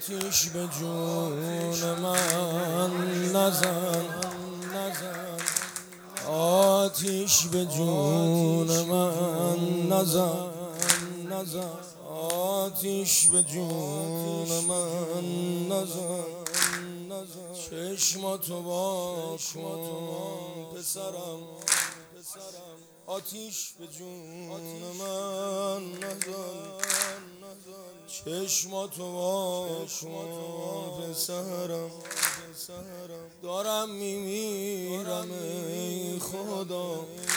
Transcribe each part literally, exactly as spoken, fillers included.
آتیش به جون من نزن، آتیش به جون من نزن، آتیش به جون من نزن، چشماتو با کن پسرم، آتیش به جون من نزن، چشماتو با کن پسرم، دارم میمیرم ای خدا،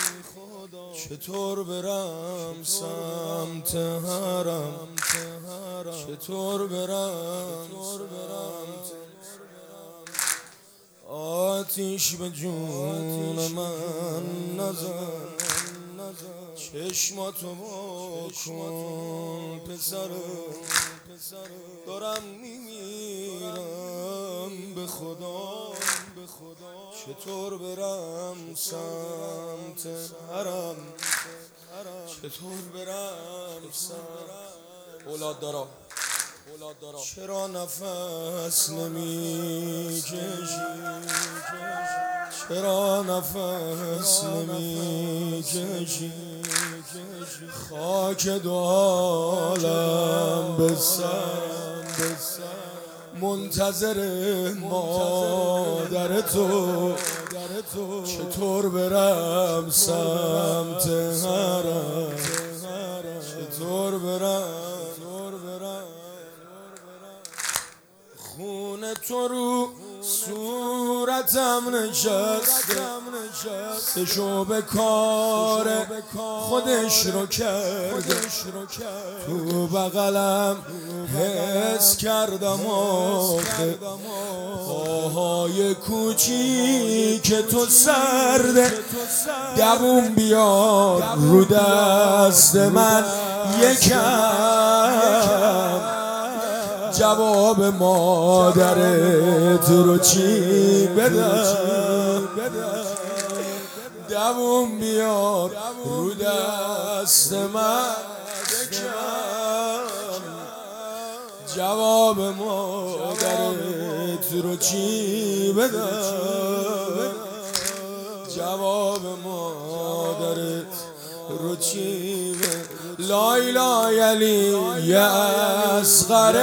چطور برم سمت حرم، چطور برم، آتیش به جون من نزن، چشماتو با کن پسرم، دارم میمیرم به خدا، چطور برم سمت حرم، چطور برم سمت اولاد دارا، چرا نفس نمیکشی، چرا نفس نمیکشی، خاک دو عالم به سرم، منتظر مادر تو، چطور برم سمت حرم، چطور برم، خون تو رو صورتم نشسته، سشو به کار خودش رو کرده، تو بغلم حس کردم آخه پاهای کوچیک تو سرده، دووم بیار رو دست من یکم، جواب مادرت رو چی بدم، دووم بیار رو دست من یکم، جواب مادرت رو چی بدم، جواب مادرت رو چی بدم. لای لای علی یا اصغر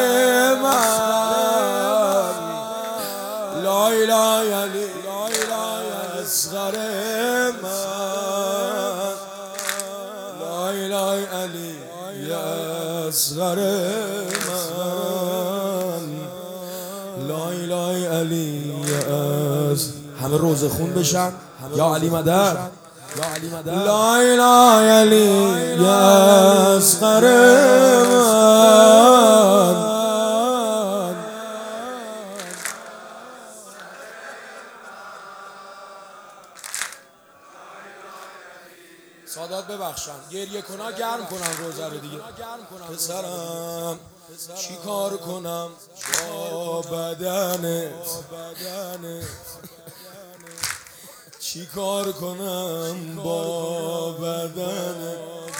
من، لای لای علی اصغر من، لای لای علی یا اصغر من، لای لای علی یا اصغر. همه روزه خون بشن یا علی مدد، لای لای علی یا اصغر من. سادات ببخشن گریه کنا گرم کنن روزه رو دیگه. پسرم چی کار کنم با بدنت، چی کار کنم با بدنت،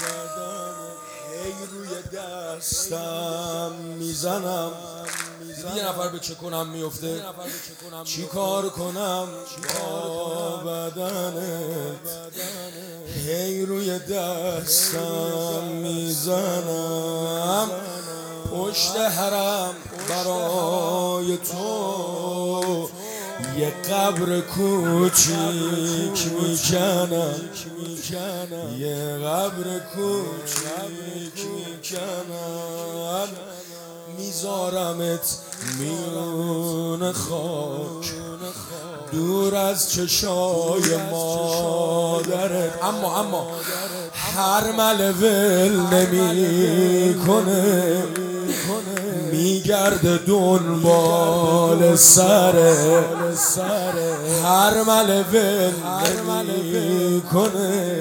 هی روی دستم میزنم، یه نفر به چه کنم میفته، چی کار کنم با بدنت، هی روی دستم میزنم، پشت حرم برای تو یه قبر کوچیک میکنم، یه قبر کوچیک میکنم، میذارمت میون خاک دور از چشای مادرت، اما اما هر مل ول نمی کنه، میگرده دنبال سره، هر مل ول نمی کنه،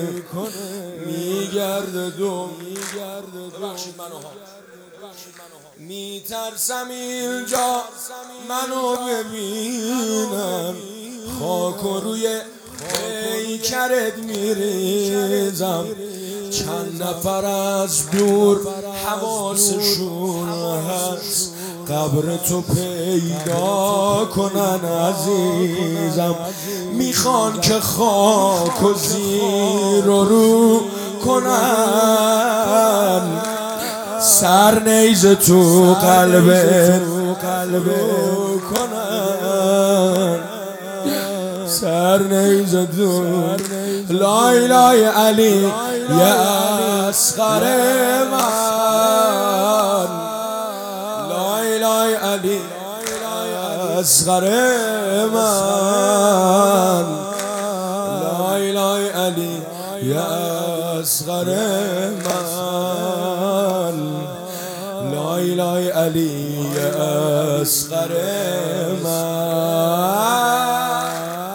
میگرده دنبال، ببخشید منو ها، میترسم اینجا منو ببینم، خاک و روی پیکرت میریزم، چند نفر از دور حواسشون هست قبر تو پیدا کنن عزیزم، میخوان که خاک و زیر و رو کنن، سر نیزه تو قلب قلب کنن، سر نیزه تو. لای لای علی یا اصغر من، لای لای علی یا اصغر من، لای لای علی یا اصغر من، لای لای علی یا اصغر من.